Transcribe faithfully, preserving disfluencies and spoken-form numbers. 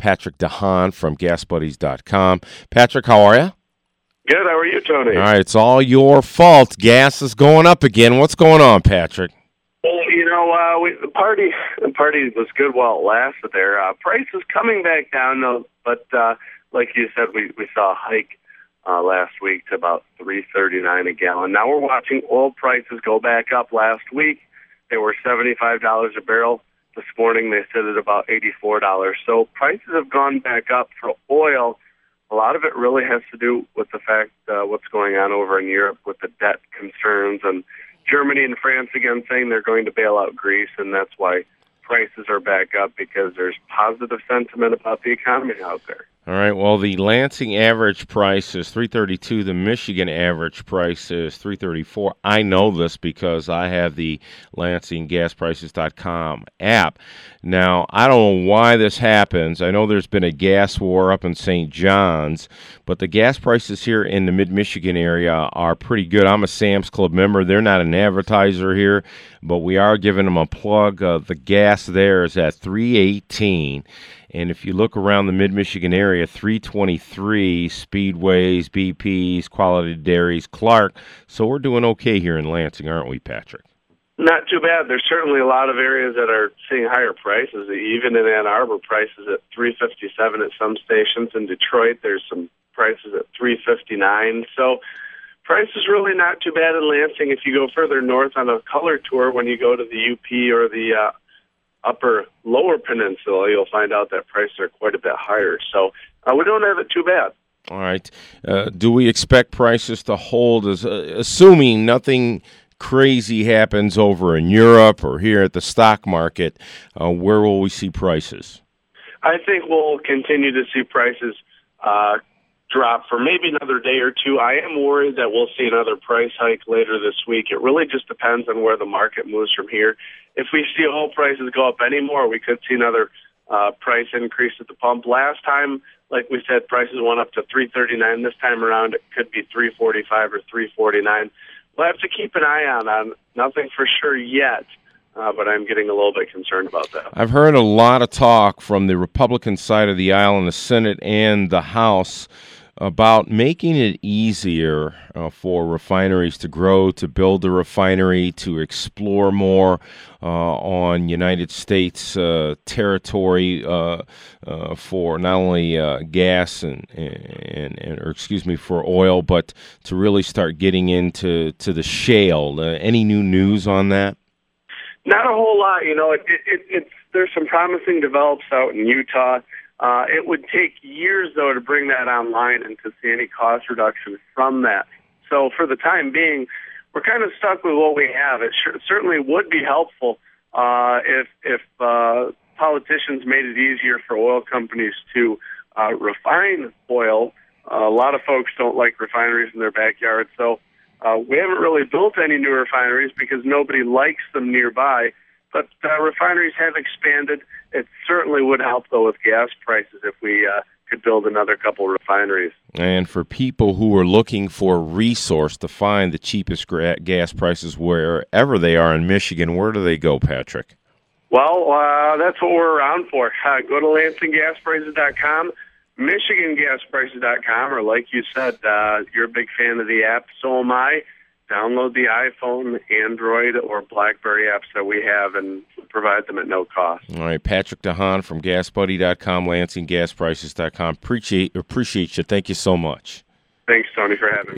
Patrick DeHaan from gas buddies dot com. Patrick, how are you? Good. How are you, Tony? All right, it's all your fault. Gas is going up again. What's going on, Patrick? Well, you know, uh, we, the party the party was good while it lasted there. Uh, price is coming back down, though, but uh, like you said, we, we saw a hike uh, last week to about three thirty-nine a gallon. Now we're watching oil prices go back up. Last week, they were seventy-five dollars a barrel. This morning, they sit at about eighty-four dollars. So prices have gone back up for oil. A lot of it really has to do with the fact uh, what's going on over in Europe with the debt concerns, and Germany and France again saying they're going to bail out Greece, and that's why prices are back up, because there's positive sentiment about the economy out there. All right, well, the Lansing average price is three thirty-two. The Michigan average price is three thirty-four. I know this because I have the Lansing gas prices dot com app. Now, I don't know why this happens. I know there's been a gas war up in Saint John's, but the gas prices here in the mid-Michigan area are pretty good. I'm a Sam's Club member. They're not an advertiser here, but we are giving them a plug. Uh, the gas there is at three eighteen. And if you look around the mid-Michigan area, three twenty-three, Speedways, B Ps, Quality Dairies, Clark. So we're doing okay here in Lansing, aren't we, Patrick? Not too bad. There's certainly a lot of areas that are seeing higher prices. Even in Ann Arbor, prices at three fifty-seven at some stations. In Detroit, there's some prices at three fifty-nine. So price is really not too bad in Lansing. If you go further north on a color tour, when you go to the U P or the uh, upper lower peninsula, you'll find out that prices are quite a bit higher. So uh, we don't have it too bad. All right. Uh, do we expect prices to hold, as uh, assuming nothing crazy happens over in Europe or here at the stock market? Uh, where will we see prices? I think we'll continue to see prices uh, drop for maybe another day or two. I am worried that we'll see another price hike later this week. It really just depends on where the market moves from here. If we see oil prices go up any more, we could see another uh, price increase at the pump. Last time, like we said, prices went up to three thirty-nine. This time around, it could be three forty-five or three forty-nine. We'll have to keep an eye on on nothing for sure yet, uh, but I'm getting a little bit concerned about that. I've heard a lot of talk from the Republican side of the aisle in the Senate and the House about making it easier uh, for refineries to grow, to build a refinery, to explore more uh, on United States uh, territory uh, uh, for not only uh, gas and, and, and, or excuse me, for oil, but to really start getting into to the shale. Uh, any new news on that? Not a whole lot. You know, it, it, it, it's there's some promising develops out in Utah. Uh, it would take years, though, to bring that online and to see any cost reduction from that. So for the time being, we're kind of stuck with what we have. It sure, certainly would be helpful uh, if, if uh, politicians made it easier for oil companies to uh, refine oil. Uh, a lot of folks don't like refineries in their backyard, so uh, we haven't really built any new refineries because nobody likes them nearby. But uh, refineries have expanded. It certainly would help, though, with gas prices if we uh, could build another couple refineries. And for people who are looking for a resource to find the cheapest gra- gas prices wherever they are in Michigan, where do they go, Patrick? Well, uh, that's what we're around for. Uh, go to Lansing gas prices dot com, Michigan gas prices dot com, or like you said, uh, you're a big fan of the app, so am I. Download the iPhone, Android, or BlackBerry apps that we have and provide them at no cost. All right, Patrick DeHaan from gas buddy dot com, Lansing gas prices dot com. Appreciate, appreciate you. Thank you so much. Thanks, Tony, for having me.